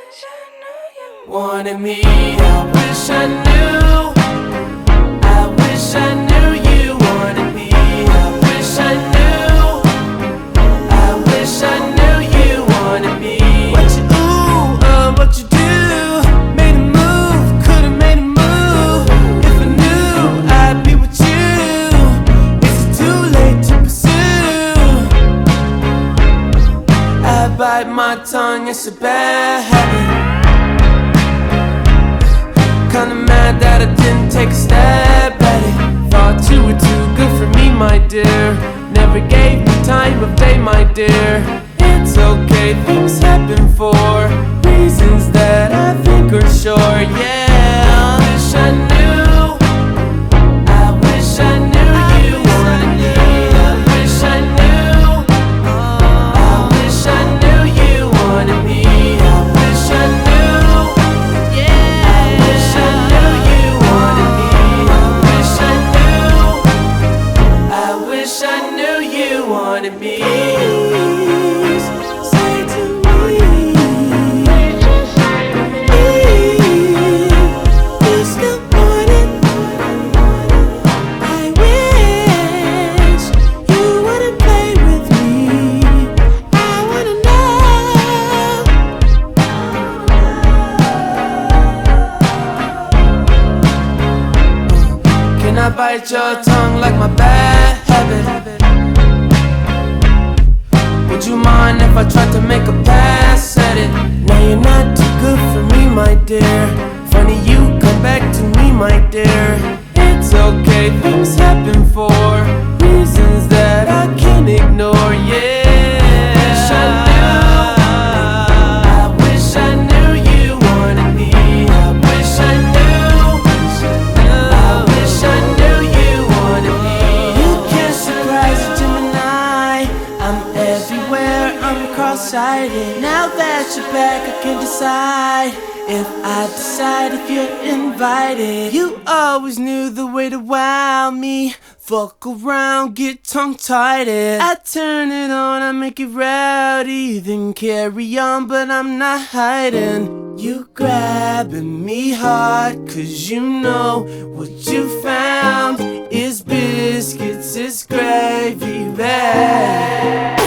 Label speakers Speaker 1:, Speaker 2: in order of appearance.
Speaker 1: wanted me. I wish I knew. I wish I knew you wanted me. I wish I knew. I wish I knew you wanted me. What you what you do? Made a move, could've made a move. If I knew I'd be with you. Is it too late to pursue? I bite my tongue, it's a bad habit. Kinda mad that I didn't take a stab at it. Thought you were too good for me, my dear. Never gave me time of day, my dear. It's okay, things happen for reasons that I think are sure, yeah. I wish I knew. I wish I knew you wanted me. I wish I knew. I wish I knew you wanted me. I wish I knew. I wish I knew you wanted me. I wish I knew. I wish I knew you wanted me. Say to me, you still want it. I wish you wouldn't play with me. I wanna know. Can I bite your tongue like my bad habit? Would you mind if I tried to make a pass at it? Now you're not too good for me, my dear. Funny you come back to me, my dear. It's okay, things happen for reasons that I can't ignore, yeah. I wish I knew you wanted me. I wish I knew. I wish I knew you wanted me. You can't surprise a Gemini. I'm everywhere, I'm cross-sighted. Now that you're back, I can decide if I decide if you're invited. You always knew the way to wow me. Fuck around, get tongue-tied. I turn it on, I make it rowdy. Then carry on, but I'm not hiding. You grabbing me hard, cause you know what you found is biscuits, it's gravy bag.